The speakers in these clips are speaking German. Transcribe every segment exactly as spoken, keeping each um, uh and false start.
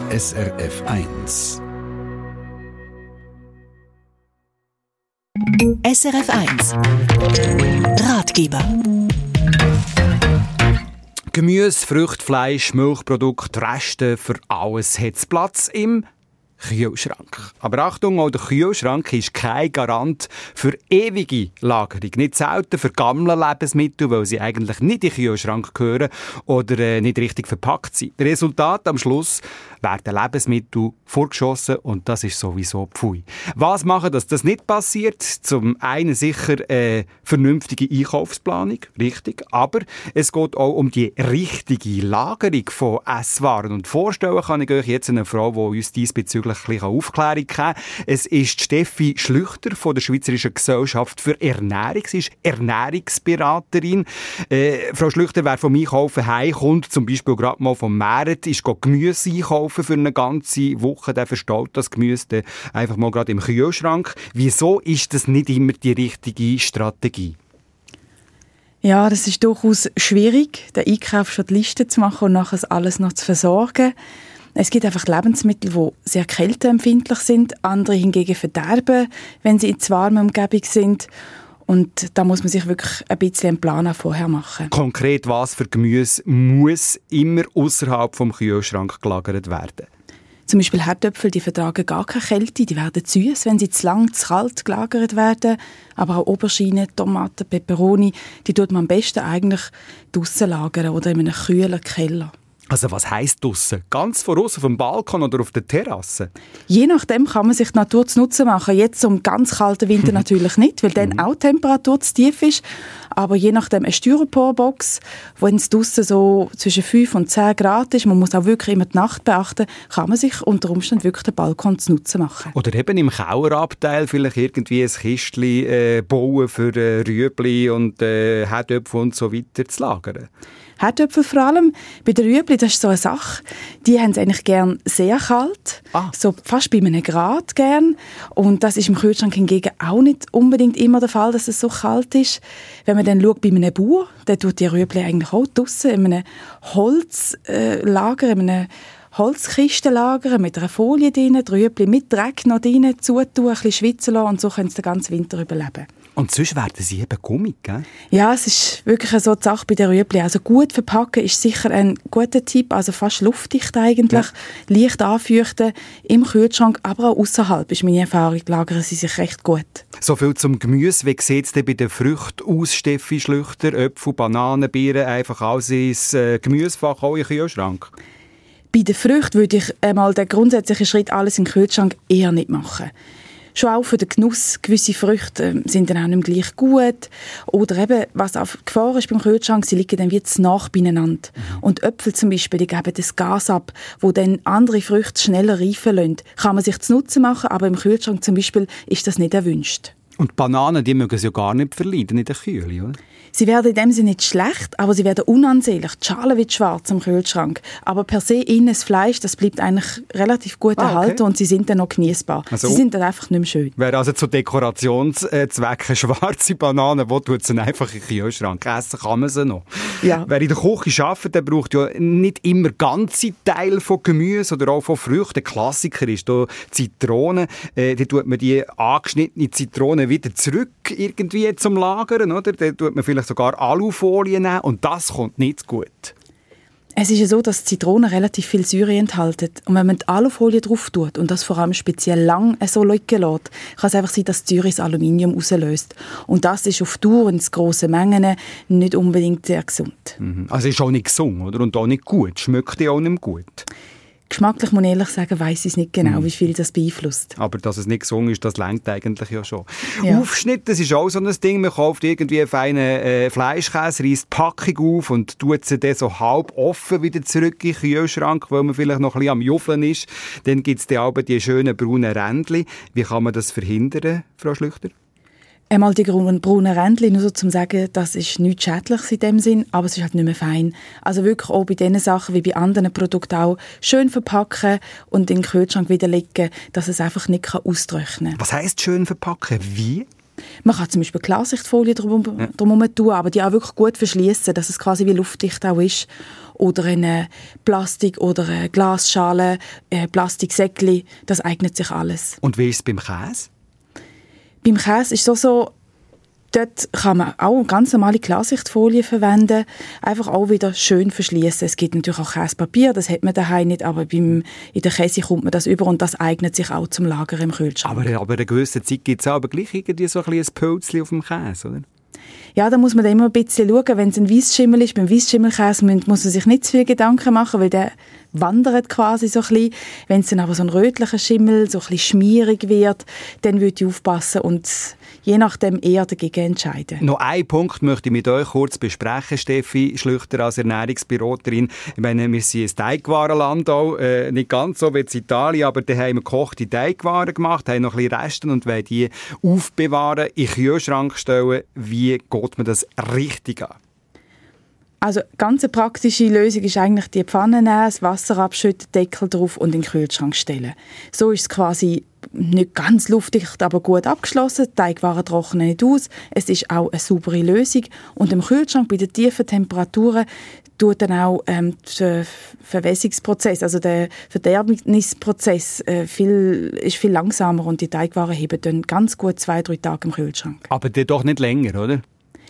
S R F eins. S R F eins Ratgeber. Gemüse, Früchte, Fleisch, Milchprodukte, Reste, für alles hat es Platz im Kühlschrank. Aber Achtung, auch der Kühlschrank ist kein Garant für ewige Lagerung. Nicht selten vergammeln Lebensmittel, weil sie eigentlich nicht in den Kühlschrank gehören oder äh, nicht richtig verpackt sind. Resultat am Schluss werden Lebensmittel vorgeschossen und das ist sowieso Pfui. Was machen, dass das nicht passiert? Zum einen sicher äh, vernünftige Einkaufsplanung, richtig, aber es geht auch um die richtige Lagerung von Esswaren. Und vorstellen kann ich euch jetzt eine Frau, die uns diesbezüglich ein bisschen Aufklärung geben kann. Es ist Steffi Schlüchter von der Schweizerischen Gesellschaft für Ernährung. Sie ist Ernährungsberaterin. Äh, Frau Schlüchter, wer vom Einkaufen heimkommt, zum Beispiel gerade mal vom Markt, ist Gemüse einkaufen für eine ganze Woche, der verstaut das Gemüse einfach mal gerade im Kühlschrank. Wieso ist das nicht immer die richtige Strategie? Ja, das ist durchaus schwierig, den Einkauf schon die Liste zu machen und nachher alles noch zu versorgen. Es gibt einfach Lebensmittel, die sehr kälteempfindlich sind, andere hingegen verderben, wenn sie in zu warmer Umgebung sind. Und da muss man sich wirklich ein bisschen einen Plan auch vorher machen. Konkret, was für Gemüse muss immer außerhalb vom Kühlschrank gelagert werden? Zum Beispiel Herdöpfel, die vertragen gar keine Kälte, die werden süß, wenn sie zu lang, zu kalt gelagert werden. Aber auch Auberginen, Tomaten, Peperoni, die tut man am besten eigentlich draussen lagern oder in einem kühlen Keller. Also was heisst draussen? Ganz voraus auf dem Balkon oder auf der Terrasse? Je nachdem kann man sich die Natur zu Nutzen machen. Jetzt zum ganz kalten Winter natürlich nicht, weil dann auch die Temperatur zu tief ist. Aber je nachdem eine Styroporbox, wenn es draussen so zwischen fünf und zehn Grad ist, man muss auch wirklich immer die Nacht beachten, kann man sich unter Umständen wirklich den Balkon zu Nutzen machen. Oder eben im Kauerabteil vielleicht irgendwie ein Kistchen äh, bauen für äh, Rüebli und äh, Herdöpfel und so weiter zu lagern. Herdöpfel vor allem. Bei den Rüebli, das ist so eine Sache, die haben es eigentlich gern sehr kalt, ah. so fast bei einem Grad gern. Und das ist im Kühlschrank hingegen auch nicht unbedingt immer der Fall, dass es so kalt ist. Wenn man dann schaut bei einem Bauer, der tut die Rüebli eigentlich auch draussen in einem Holzlager, in einem Holzkisten lagern, mit einer Folie drin, die Rüebli mit Dreck noch drin, zutun, ein bisschen schwitzen lassen und so können sie den ganzen Winter überleben. Und sonst werden sie eben gummig, gell? Ja, es ist wirklich so die Sache bei den Rüebli. Also gut verpacken ist sicher ein guter Tipp, also fast luftdicht eigentlich, ja. Leicht anfeuchten im Kühlschrank, aber auch außerhalb ist meine Erfahrung, lagern sie sich recht gut. So viel zum Gemüse. Wie sieht es denn bei den Früchten aus, Steffi Schlüchter? Äpfel, Bananen, Birnen, einfach alles ins äh, Gemüsefach, auch in den Kühlschrank? Bei den Früchten würde ich einmal den grundsätzlichen Schritt, alles in den Kühlschrank, eher nicht machen. Schon auch für den Genuss, gewisse Früchte sind dann auch nicht gleich gut. Oder eben, was auch Gefahr ist beim Kühlschrank, sie liegen dann wie zu nah beieinander. Mhm. Und Äpfel zum Beispiel, die geben das Gas ab, wo dann andere Früchte schneller reifen lassen. Kann man sich zu Nutzen machen, aber im Kühlschrank zum Beispiel ist das nicht erwünscht. Und Bananen, die mögen sie ja gar nicht verleiden in der Kühle, oder? Sie werden in dem Sinne nicht schlecht, aber sie werden unansehnlich. Die Schale wird schwarz im Kühlschrank. Aber per se innen das Fleisch, das bleibt eigentlich relativ gut ah, erhalten okay. Und sie sind dann noch genießbar. Also, sie sind dann einfach nicht mehr schön. Wer also zu Dekorationszwecken schwarze Bananen will, tut sie einfach in den Kühlschrank. Essen kann man sie noch. Ja. Wer in der Küche arbeitet, der braucht ja nicht immer ganze Teile von Gemüse oder auch von Früchten. Der Klassiker ist hier Zitronen. Äh, da tut man die angeschnittene Zitrone wieder zurück irgendwie zum Lagern, oder? Da tut man vielleicht sogar Alufolie nehmen und das kommt nicht gut. Es ist ja so, dass Zitronen relativ viel Säure enthalten. Und wenn man die Alufolie drauf tut und das vor allem speziell lang so liegen lässt, kann es einfach sein, dass die Säure das Aluminium auslöst. Und das ist auf Dauer und in grossen Mengen nicht unbedingt sehr gesund. Mhm. Also ist auch nicht gesund, oder? Und auch nicht gut. Schmeckt ja auch nicht gut. Geschmacklich muss ich ehrlich sagen, weiss ich nicht genau, mm. wie viel das beeinflusst. Aber dass es nicht gesungen ist, das reicht eigentlich ja schon. Ja. Aufschnitt, das ist auch so ein Ding. Man kauft irgendwie einen feinen äh, Fleischkäse, reißt die Packung auf und tut sie dann so halb offen wieder zurück in den Kühlschrank, weil man vielleicht noch ein bisschen am Juffeln ist. Dann gibt es dann auch die schönen braunen Rändchen. Wie kann man das verhindern, Frau Schlüchter? Einmal die braunen Rändchen, nur so zum sagen, das ist nichts Schädliches in dem Sinn, aber es ist halt nicht mehr fein. Also wirklich auch bei diesen Sachen, wie bei anderen Produkten auch, schön verpacken und in den Kühlschrank wieder legen, dass es einfach nicht austrocknen kann. Was heisst schön verpacken? Wie? Man kann zum Beispiel Klarsichtfolie drum, ja. drumherum tun, aber die auch wirklich gut verschließen, dass es quasi wie luftdicht auch ist. Oder eine Plastik- oder eine Glasschale, ein Plastiksäckchen, das eignet sich alles. Und wie ist es beim Käse? Beim Käse ist es so, so, dort kann man auch ganz normale Klarsichtfolie verwenden, einfach auch wieder schön verschließen. Es gibt natürlich auch Käsepapier, das hat man daheim nicht, aber beim, in der Käse kommt man das über und das eignet sich auch zum Lagern im Kühlschrank. Aber, aber in einer gewissen Zeit gibt es aber gleich irgendwie so ein bisschen ein Pölzchen auf dem Käse, oder? Ja, da muss man dann immer ein bisschen schauen. Wenn es ein Weissschimmel ist, beim Weisschimmelkäse muss man sich nicht zu viel Gedanken machen, weil der wandert quasi so ein bisschen. Wenn es dann aber so ein rötlicher Schimmel, so ein bisschen schmierig wird, dann würde ich aufpassen und je nachdem eher dagegen entscheiden. Noch einen Punkt möchte ich mit euch kurz besprechen, Steffi Schlüchter als Ernährungsberaterin. Ich meine, wir sind ein Teigwarenland auch, äh, nicht ganz so wie in Italien, aber da haben wir gekochte Teigwaren gemacht, haben noch ein bisschen Reste und wollen die aufbewahren, in den Kühlschrank stellen. Wie geht man das richtig an? Also ganz eine praktische Lösung ist eigentlich die Pfanne nehmen, das Wasser abschütten, Deckel drauf und in den Kühlschrank stellen. So ist es quasi nicht ganz luftdicht, aber gut abgeschlossen. Die Teigwaren trocknen nicht aus. Es ist auch eine saubere Lösung. Und im Kühlschrank bei den tiefen Temperaturen tut dann auch ähm, der Verwässerungsprozess, also der Verderbnisprozess äh, viel, ist viel langsamer und die Teigwaren heben dann ganz gut zwei, drei Tage im Kühlschrank. Aber der doch nicht länger, oder?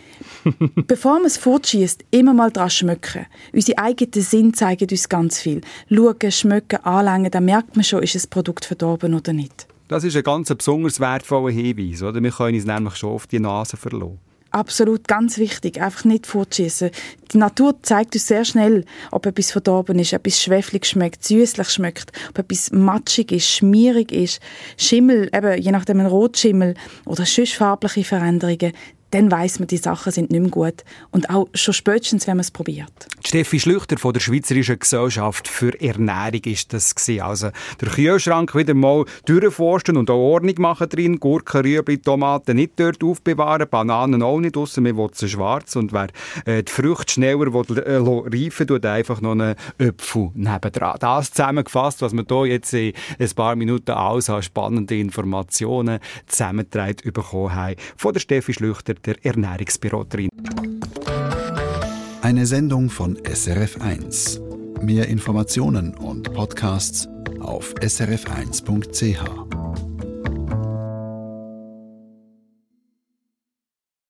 Bevor man es fortschießt, immer mal dran schmecken. Unsere eigenen Sinne zeigen uns ganz viel. Schauen, schmecken, anlängen, dann merkt man schon, ist das Produkt verdorben oder nicht. Das ist ein ganz besonders wertvoller Hinweis, oder? Wir können uns nämlich schon auf die Nase verlassen. Absolut, ganz wichtig. Einfach nicht fortschießen. Die Natur zeigt uns sehr schnell, ob etwas verdorben ist, ob etwas schweflig schmeckt, süßlich schmeckt, ob etwas matschig ist, schmierig ist, Schimmel, eben, je nachdem ein Rotschimmel oder sonst farbliche Veränderungen. Dann weiss man, die Sachen sind nicht mehr gut. Und auch schon spätestens, wenn man es probiert. Steffi Schlüchter von der Schweizerischen Gesellschaft für Ernährung ist das gewesen. Also der Kühlschrank wieder mal durchforsten und auch Ordnung machen drin. Gurken, Rüebli, Tomaten nicht dort aufbewahren, Bananen auch nicht, ausser wir wollen sie schwarz. Und wer äh, die Früchte schneller will, äh, reifen tut, einfach noch einen Apfel nebendran. Das zusammengefasst, was wir hier jetzt in ein paar Minuten alles an spannenden Informationen zusammengetragen bekommen haben von der Steffi Schlüchter, der Ernährungsberaterin. Eine Sendung von S R F eins. Mehr Informationen und Podcasts auf s r f eins punkt c h.